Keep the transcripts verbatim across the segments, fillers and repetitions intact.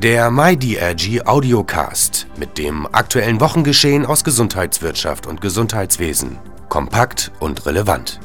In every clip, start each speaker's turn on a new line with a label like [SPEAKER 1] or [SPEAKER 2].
[SPEAKER 1] Der MyDRG Audiocast mit dem aktuellen Wochengeschehen aus Gesundheitswirtschaft und Gesundheitswesen. Kompakt und relevant.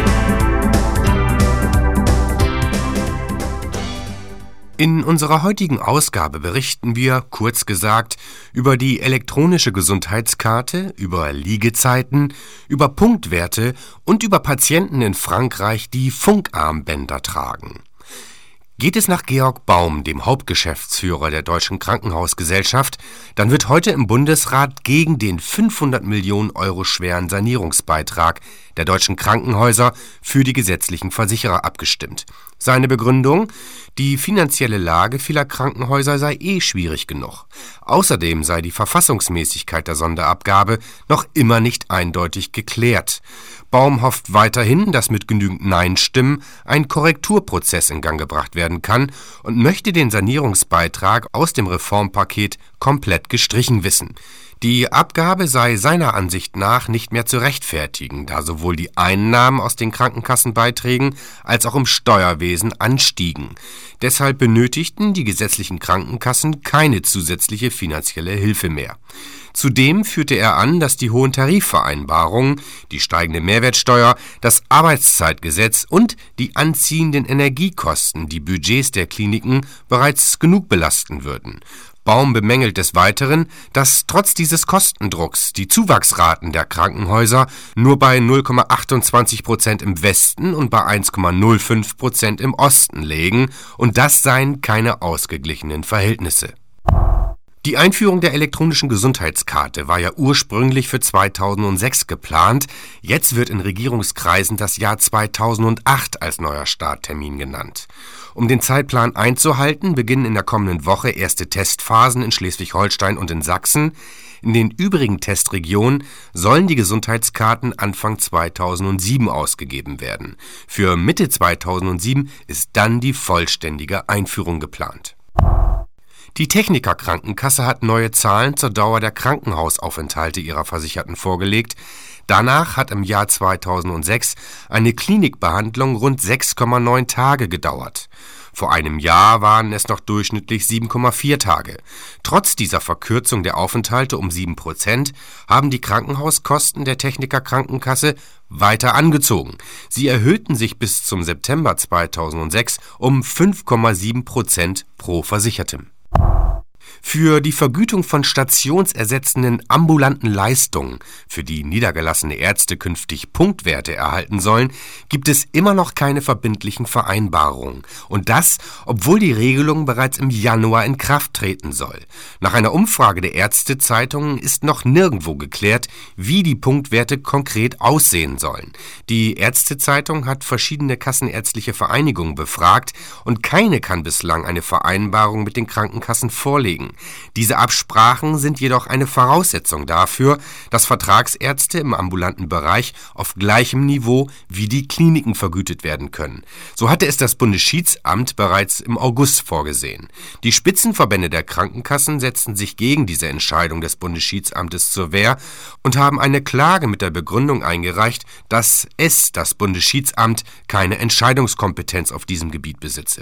[SPEAKER 1] In unserer heutigen Ausgabe berichten wir, kurz gesagt, über die elektronische Gesundheitskarte, über Liegezeiten, über Punktwerte und über Patienten in Frankreich, die Funkarmbänder tragen. Geht es nach Georg Baum, dem Hauptgeschäftsführer der Deutschen Krankenhausgesellschaft, dann wird heute im Bundesrat gegen den fünfhundert Millionen Euro schweren Sanierungsbeitrag der deutschen Krankenhäuser für die gesetzlichen Versicherer abgestimmt. Seine Begründung: Die finanzielle Lage vieler Krankenhäuser sei eh schwierig genug. Außerdem sei die Verfassungsmäßigkeit der Sonderabgabe noch immer nicht eindeutig geklärt. Baum hofft weiterhin, dass mit genügend Nein-Stimmen ein Korrekturprozess in Gang gebracht werden kann und möchte den Sanierungsbeitrag aus dem Reformpaket komplett gestrichen wissen. Die Abgabe sei seiner Ansicht nach nicht mehr zu rechtfertigen, da sowohl die Einnahmen aus den Krankenkassenbeiträgen als auch im Steuerwesen anstiegen. Deshalb benötigten die gesetzlichen Krankenkassen keine zusätzliche finanzielle Hilfe mehr. Zudem führte er an, dass die hohen Tarifvereinbarungen, die steigende Mehrwertsteuer, das Arbeitszeitgesetz und die anziehenden Energiekosten die Budgets der Kliniken bereits genug belasten würden. Baum bemängelt des Weiteren, dass trotz dieses Kostendrucks die Zuwachsraten der Krankenhäuser nur bei null Komma achtundzwanzig Prozent im Westen und bei eins Komma null fünf Prozent im Osten lägen, und das seien keine ausgeglichenen Verhältnisse. Die Einführung der elektronischen Gesundheitskarte war ja ursprünglich für zweitausendsechs geplant. Jetzt wird in Regierungskreisen das Jahr zweitausendacht als neuer Starttermin genannt. Um den Zeitplan einzuhalten, beginnen in der kommenden Woche erste Testphasen in Schleswig-Holstein und in Sachsen. In den übrigen Testregionen sollen die Gesundheitskarten Anfang zweitausendsieben ausgegeben werden. Für Mitte zweitausendsieben ist dann die vollständige Einführung geplant. Die Techniker Krankenkasse hat neue Zahlen zur Dauer der Krankenhausaufenthalte ihrer Versicherten vorgelegt. Danach hat im Jahr zweitausendsechs eine Klinikbehandlung rund sechs Komma neun Tage gedauert. Vor einem Jahr waren es noch durchschnittlich sieben Komma vier Tage. Trotz dieser Verkürzung der Aufenthalte um sieben Prozent haben die Krankenhauskosten der Techniker Krankenkasse weiter angezogen. Sie erhöhten sich bis zum September zweitausendsechs um fünf Komma sieben Prozent pro Versichertem. Für die Vergütung von stationsersetzenden ambulanten Leistungen, für die niedergelassene Ärzte künftig Punktwerte erhalten sollen, gibt es immer noch keine verbindlichen Vereinbarungen. Und das, obwohl die Regelung bereits im Januar in Kraft treten soll. Nach einer Umfrage der Ärztezeitungen ist noch nirgendwo geklärt, wie die Punktwerte konkret aussehen sollen. Die Ärztezeitung hat verschiedene kassenärztliche Vereinigungen befragt und keine kann bislang eine Vereinbarung mit den Krankenkassen vorlegen. Diese Absprachen sind jedoch eine Voraussetzung dafür, dass Vertragsärzte im ambulanten Bereich auf gleichem Niveau wie die Kliniken vergütet werden können. So hatte es das Bundesschiedssamt bereits im August vorgesehen. Die Spitzenverbände der Krankenkassen setzten sich gegen diese Entscheidung des Bundesschiedsamtes zur Wehr und haben eine Klage mit der Begründung eingereicht, dass es, das Bundesschiedsamt, keine Entscheidungskompetenz auf diesem Gebiet besitze.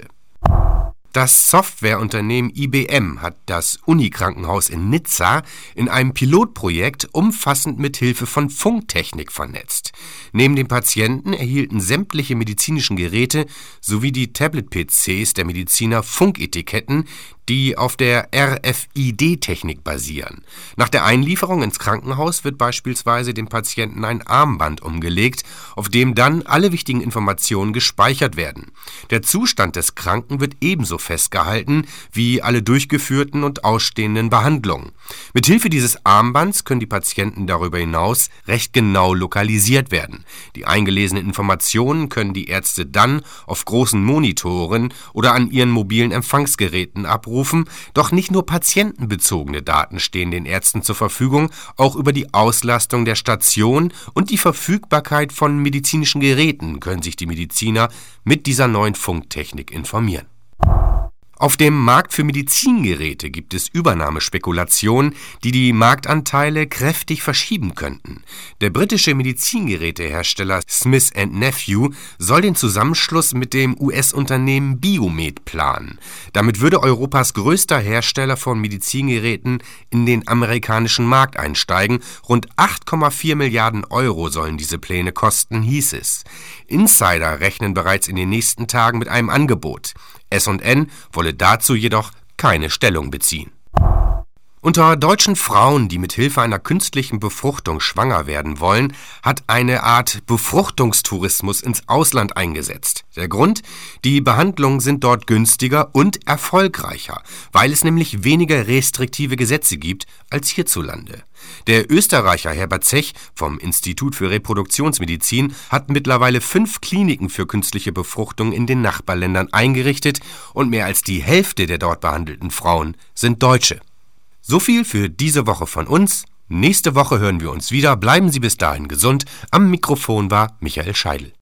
[SPEAKER 1] Das Softwareunternehmen I B M hat das Unikrankenhaus in Nizza in einem Pilotprojekt umfassend mit Hilfe von Funktechnik vernetzt. Neben den Patienten erhielten sämtliche medizinischen Geräte sowie die Tablet-P Cs der Mediziner Funketiketten, die auf der R F I D-Technik basieren. Nach der Einlieferung ins Krankenhaus wird beispielsweise dem Patienten ein Armband umgelegt, auf dem dann alle wichtigen Informationen gespeichert werden. Der Zustand des Kranken wird ebenso festgehalten wie alle durchgeführten und ausstehenden Behandlungen. Mithilfe dieses Armbands können die Patienten darüber hinaus recht genau lokalisiert werden. Die eingelesenen Informationen können die Ärzte dann auf großen Monitoren oder an ihren mobilen Empfangsgeräten abrufen. Doch nicht nur patientenbezogene Daten stehen den Ärzten zur Verfügung, auch über die Auslastung der Station und die Verfügbarkeit von medizinischen Geräten können sich die Mediziner mit dieser neuen Funktechnik informieren. Auf dem Markt für Medizingeräte gibt es Übernahmespekulationen, die die Marktanteile kräftig verschieben könnten. Der britische Medizingerätehersteller Smith and Nephew soll den Zusammenschluss mit dem U S-Unternehmen Biomed planen. Damit würde Europas größter Hersteller von Medizingeräten in den amerikanischen Markt einsteigen. Rund acht Komma vier Milliarden Euro sollen diese Pläne kosten, hieß es. Insider rechnen bereits in den nächsten Tagen mit einem Angebot. S und N wolle dazu jedoch keine Stellung beziehen. Unter deutschen Frauen, die mit Hilfe einer künstlichen Befruchtung schwanger werden wollen, hat eine Art Befruchtungstourismus ins Ausland eingesetzt. Der Grund? Die Behandlungen sind dort günstiger und erfolgreicher, weil es nämlich weniger restriktive Gesetze gibt als hierzulande. Der Österreicher Herbert Zech vom Institut für Reproduktionsmedizin hat mittlerweile fünf Kliniken für künstliche Befruchtung in den Nachbarländern eingerichtet und mehr als die Hälfte der dort behandelten Frauen sind Deutsche. So viel für diese Woche von uns. Nächste Woche hören wir uns wieder. Bleiben Sie bis dahin gesund. Am Mikrofon war Michael Scheidel.